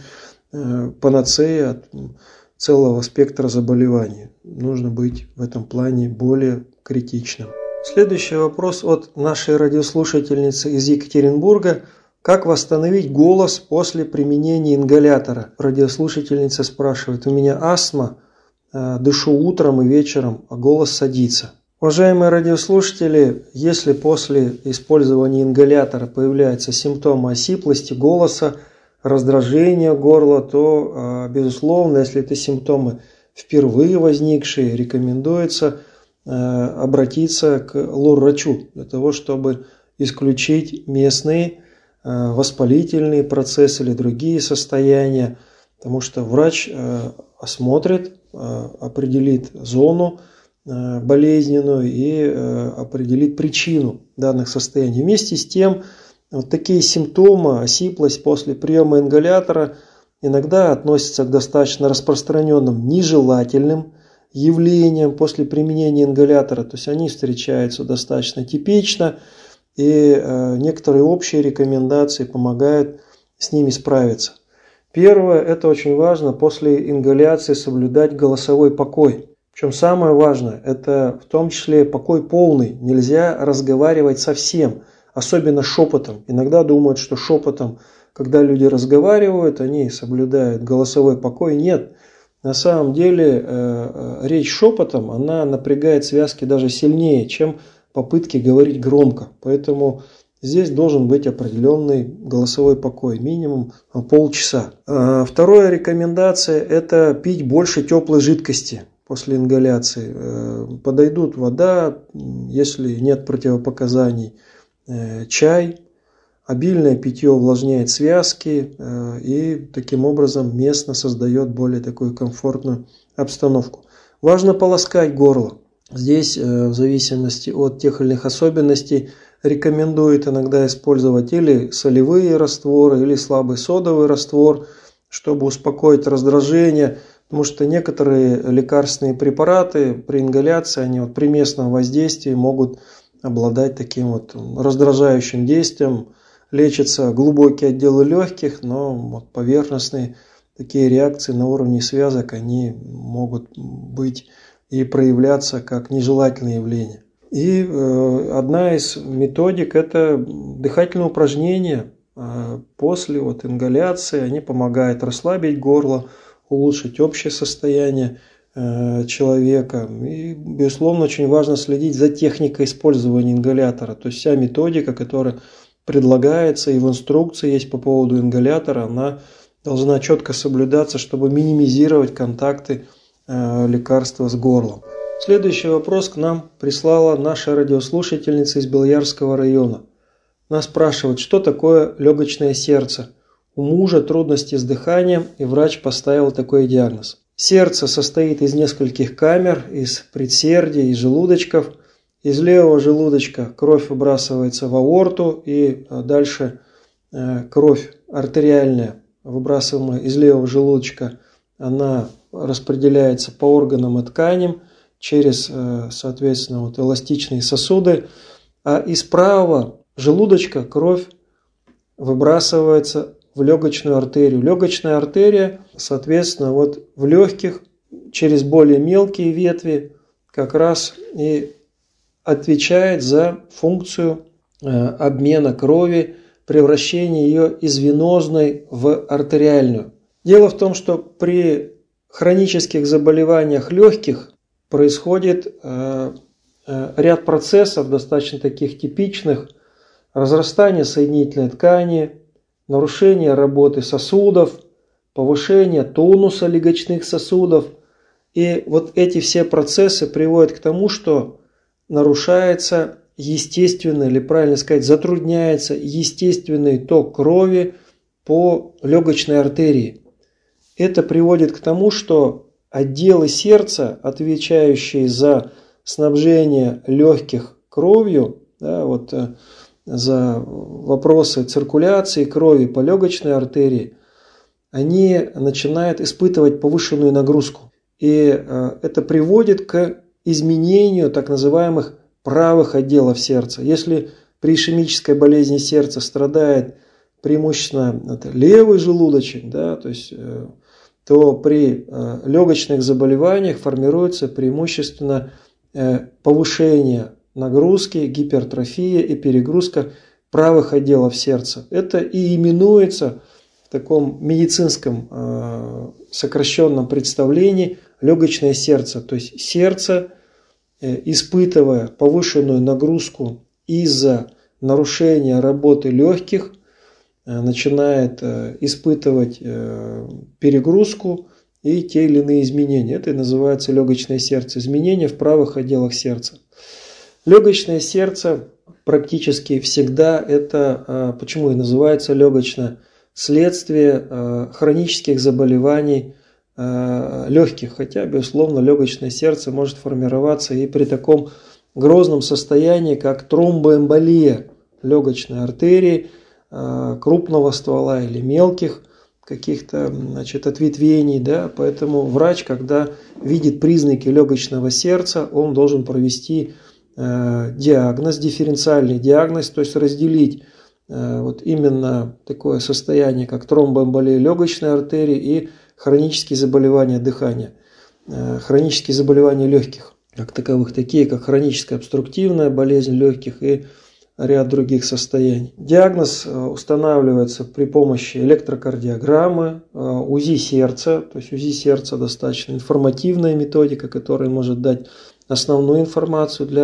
панацея от целого спектра заболеваний. Нужно быть в этом плане более критичным. Следующий вопрос от нашей радиослушательницы из Екатеринбурга. Как восстановить голос после применения ингалятора? Радиослушательница спрашивает: у меня астма, дышу утром и вечером, а голос садится. Уважаемые радиослушатели, если после использования ингалятора появляются симптомы осиплости голоса, раздражения горла, то, безусловно, если это симптомы впервые возникшие, рекомендуется обратиться к лор-врачу для того, чтобы исключить местные воспалительные процессы или другие состояния, потому что врач осмотрит, определит зону болезненную и определит причину данных состояний. Вместе с тем, вот такие симптомы, осиплость после приема ингалятора иногда относятся к достаточно распространенным нежелательным явлениям после применения ингалятора, то есть они встречаются достаточно типично, и э, некоторые общие рекомендации помогают с ними справиться. Первое, это очень важно, после ингаляции соблюдать голосовой покой. Причем самое важное, это в том числе покой полный, нельзя разговаривать совсем, особенно шепотом. Иногда думают, что шепотом, когда люди разговаривают, они соблюдают голосовой покой. Нет. На самом деле э, речь шепотом, она напрягает связки даже сильнее, чем попытки говорить громко. Поэтому здесь должен быть определенный голосовой покой, минимум полчаса. Вторая рекомендация – это пить больше теплой жидкости после ингаляции. Подойдут вода, если нет противопоказаний, чай. Обильное питье увлажняет связки и таким образом местно создает более такую комфортную обстановку. Важно полоскать горло. Здесь в зависимости от тех или иных особенностей рекомендуют иногда использовать или солевые растворы, или слабый содовый раствор, чтобы успокоить раздражение. Потому что некоторые лекарственные препараты при ингаляции, они вот при местном воздействии могут обладать таким вот раздражающим действием. Лечатся глубокие отделы легких, но вот поверхностные такие реакции на уровне связок, они могут быть и проявляться как нежелательные явления. И э, одна из методик – это дыхательные упражнения. Э, после вот ингаляции они помогают расслабить горло, улучшить общее состояние э, человека. И, безусловно, очень важно следить за техникой использования ингалятора. То есть вся методика, которая предлагается и в инструкции есть по поводу ингалятора, она должна четко соблюдаться, чтобы минимизировать контакты э, лекарства с горлом. Следующий вопрос к нам прислала наша радиослушательница из Белоярского района. Она спрашивает, что такое легочное сердце. У мужа трудности с дыханием, и врач поставил такой диагноз. Сердце состоит из нескольких камер, из предсердий, из желудочков. Из левого желудочка кровь выбрасывается в аорту, и дальше кровь артериальная, выбрасываемая из левого желудочка, она распределяется по органам и тканям через, соответственно, вот эластичные сосуды. А из правого желудочка кровь выбрасывается в легочную артерию. Легочная артерия, соответственно, вот в легких через более мелкие ветви как раз и отвечает за функцию обмена крови, превращения ее из венозной в артериальную. Дело в том, что при хронических заболеваниях легких происходит ряд процессов, достаточно таких типичных: разрастание соединительной ткани, нарушение работы сосудов, повышение тонуса легочных сосудов. И вот эти все процессы приводят к тому, что нарушается естественный, или правильно сказать, затрудняется естественный ток крови по легочной артерии. Это приводит к тому, что отделы сердца, отвечающие за снабжение легких кровью, да, вот, за вопросы циркуляции крови по легочной артерии, они начинают испытывать повышенную нагрузку. И это приводит к изменению так называемых правых отделов сердца. Если при ишемической болезни сердца страдает преимущественно левый желудочек, да, то есть, то при легочных заболеваниях формируется преимущественно повышение нагрузки, гипертрофия и перегрузка правых отделов сердца. Это и именуется в таком медицинском сокращенном представлении легочное сердце. То есть сердце, испытывая повышенную нагрузку из-за нарушения работы легких, начинает испытывать перегрузку и те или иные изменения. Это и называется легочное сердце. Изменения в правых отделах сердца. Легочное сердце практически всегда это, почему и называется легочное, следствие хронических заболеваний легких. Хотя, безусловно, легочное сердце может формироваться и при таком грозном состоянии, как тромбоэмболия легочной артерии, крупного ствола или мелких каких-то, значит, ответвений. Да? Поэтому врач, когда видит признаки легочного сердца, он должен провести диагноз, дифференциальный диагноз, то есть разделить вот именно такое состояние, как тромбоэмболия легочной артерии и хронические заболевания дыхания, хронические заболевания легких, как таковых, такие как хроническая обструктивная болезнь легких и ряд других состояний. Диагноз устанавливается при помощи электрокардиограммы, УЗИ сердца, то есть УЗИ сердца достаточно информативная методика, которая может дать основную информацию для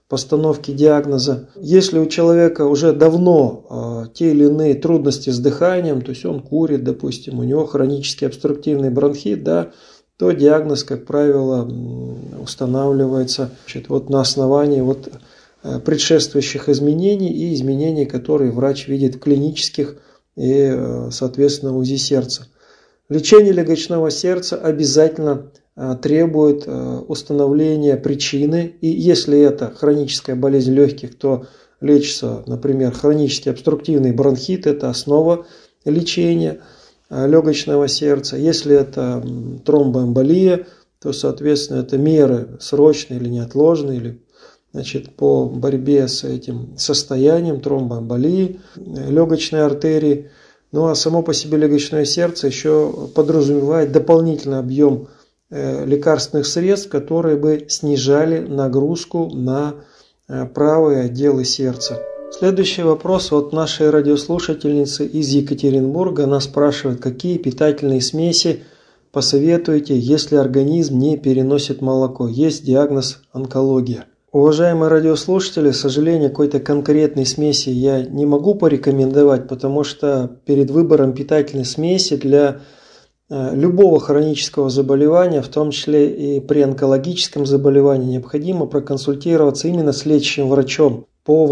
постановки диагноза. Если у человека уже давно э, те или иные трудности с дыханием, то есть он курит, допустим, у него хронический обструктивный бронхит, да, то диагноз, как правило, устанавливается значит, вот на основании вот предшествующих изменений и изменений, которые врач видит в клинических и, соответственно, УЗИ сердца. Лечение легочного сердца обязательно требует установления причины, и если это хроническая болезнь легких, то лечится, например, хронический обструктивный бронхит, это основа лечения легочного сердца. Если это тромбоэмболия, то, соответственно, это меры срочные или неотложные, или значит, по борьбе с этим состоянием тромбоэмболии легочной артерии. Ну а само по себе легочное сердце еще подразумевает дополнительный объем лекарственных средств, которые бы снижали нагрузку на правые отделы сердца. Следующий вопрос от нашей радиослушательницы из Екатеринбурга. Она спрашивает, какие питательные смеси посоветуете, если организм не переносит молоко? Есть диагноз онкология. Уважаемые радиослушатели, к сожалению, какой-то конкретной смеси я не могу порекомендовать, потому что перед выбором питательной смеси для любого хронического заболевания, в том числе и при онкологическом заболевании, необходимо проконсультироваться именно с лечащим врачом по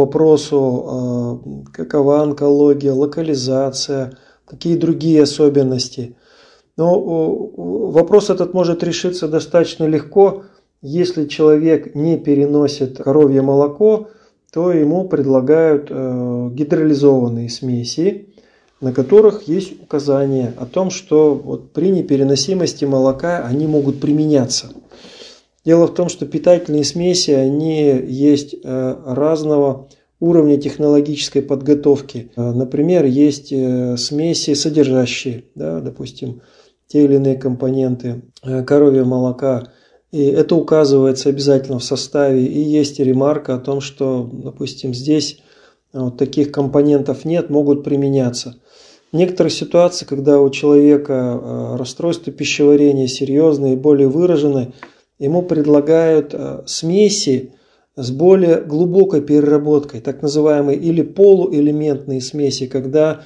вопросу, какова онкология, локализация, какие другие особенности. Но вопрос этот может решиться достаточно легко. Если человек не переносит коровье молоко, то ему предлагают гидролизованные смеси, на которых есть указание о том, что вот при непереносимости молока они могут применяться. Дело в том, что питательные смеси, они есть разного уровня технологической подготовки. Например, есть смеси, содержащие, да, допустим, те или иные компоненты коровьего молока. И это указывается обязательно в составе. И есть ремарка о том, что, допустим, здесь вот таких компонентов нет, могут применяться. В некоторых ситуациях, когда у человека расстройство пищеварения серьезное и более выраженное, ему предлагают смеси с более глубокой переработкой, так называемые или полуэлементные смеси, когда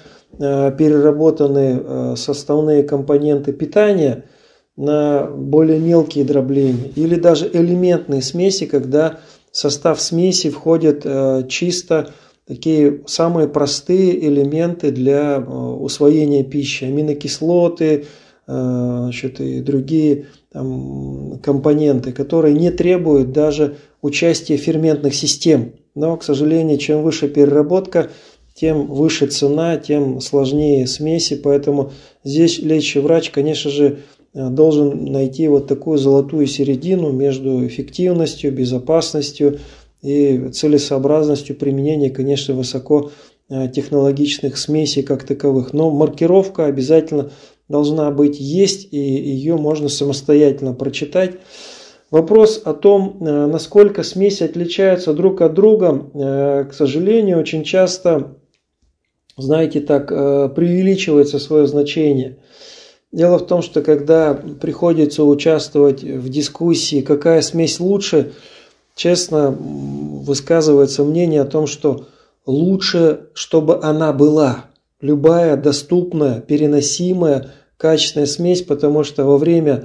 переработаны составные компоненты питания на более мелкие дробления, или даже элементные смеси, когда в состав смеси входят чисто такие самые простые элементы для усвоения пищи, аминокислоты, значит, и другие там, компоненты, которые не требуют даже участия ферментных систем. Но, к сожалению, чем выше переработка, тем выше цена, тем сложнее смеси. Поэтому здесь лечащий врач, конечно же, должен найти вот такую золотую середину между эффективностью, безопасностью и целесообразностью применения, конечно, высокотехнологичных смесей как таковых. Но маркировка обязательно должна быть, есть, и ее можно самостоятельно прочитать. Вопрос о том, насколько смеси отличаются друг от друга, к сожалению, очень часто, знаете, так преувеличивается свое значение. Дело в том, что когда приходится участвовать в дискуссии, какая смесь лучше, честно высказывается мнение о том, что лучше, чтобы она была. Любая доступная, переносимая, качественная смесь, потому что во время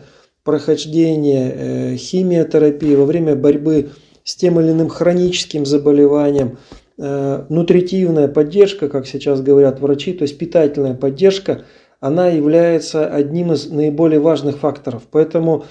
прохождения химиотерапии, во время борьбы с тем или иным хроническим заболеванием, нутритивная поддержка, как сейчас говорят врачи, то есть питательная поддержка, она является одним из наиболее важных факторов. Поэтому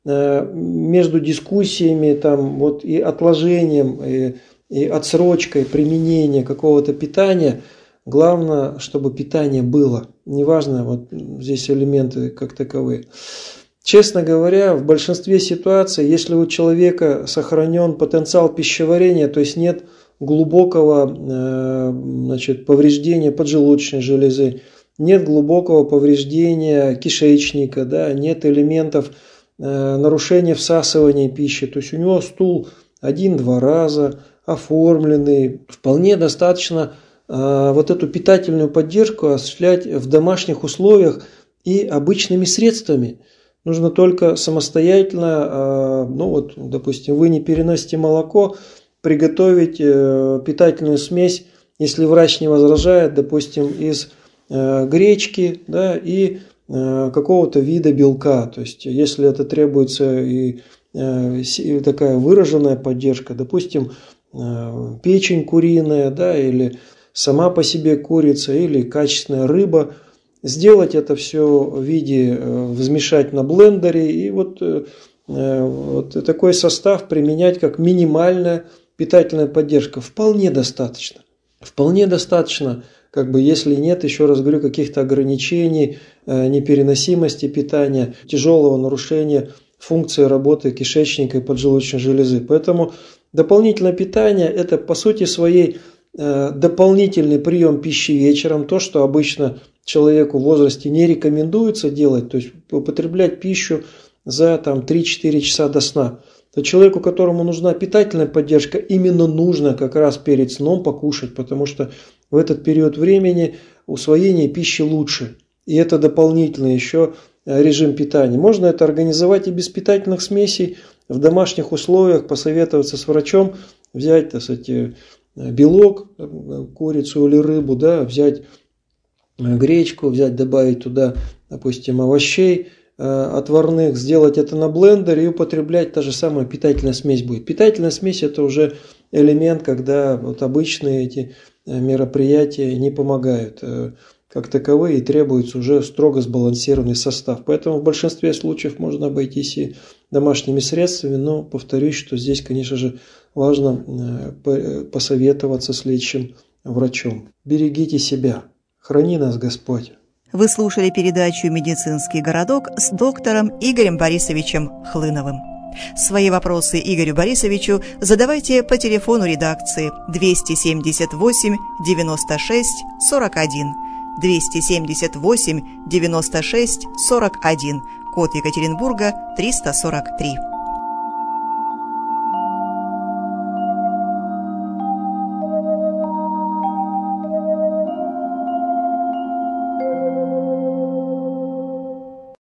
между дискуссиями там, вот, и отложением, и, и отсрочкой применения какого-то питания, главное, чтобы питание было. Неважно, вот здесь элементы как таковые. Честно говоря, в большинстве ситуаций, если у человека сохранен потенциал пищеварения, то есть нет глубокого значит, повреждения поджелудочной железы, нет глубокого повреждения кишечника, да, нет элементов э, нарушения всасывания пищи. То есть у него стул один-два раза оформленный. Вполне достаточно э, вот эту питательную поддержку осуществлять в домашних условиях и обычными средствами. Нужно только самостоятельно, э, ну вот, допустим, вы не переносите молоко, приготовить питательную смесь, если врач не возражает, допустим, из гречки, да, и какого-то вида белка. То есть, если это требуется и такая выраженная поддержка, допустим, печень куриная, да, или сама по себе курица, или качественная рыба, сделать это все в виде, взмешать на блендере и вот, вот такой состав применять как минимальная питательная поддержка. Вполне достаточно. Вполне достаточно, как бы, если нет, еще раз говорю, каких-то ограничений, непереносимости питания, тяжелого нарушения функции работы кишечника и поджелудочной железы. Поэтому дополнительное питание – это по сути своей дополнительный прием пищи вечером, то, что обычно человеку в возрасте не рекомендуется делать, то есть употреблять пищу за там, три-четыре часа до сна. То человеку, которому нужна питательная поддержка, именно нужно как раз перед сном покушать, потому что в этот период времени усвоение пищи лучше. И это дополнительный еще режим питания. Можно это организовать и без питательных смесей, в домашних условиях, посоветоваться с врачом, взять, так сказать, белок, курицу или рыбу, да, взять гречку, взять, добавить туда, допустим, овощей отварных, сделать это на блендере и употреблять, та же самая питательная смесь будет. Питательная смесь – это уже элемент, когда вот обычные эти мероприятия не помогают как таковые, и требуется уже строго сбалансированный состав. Поэтому в большинстве случаев можно обойтись и домашними средствами, но повторюсь, что здесь, конечно же, важно посоветоваться с лечащим врачом. Берегите себя. Храни нас Господь. Вы слушали передачу «Медицинский городок» с доктором Игорем Борисовичем Хлыновым. Свои вопросы Игорю Борисовичу задавайте по телефону редакции двести семьдесят восемь девяносто шесть сорок один, двести семьдесят восемь девяносто шесть сорок один, код Екатеринбурга триста сорок три.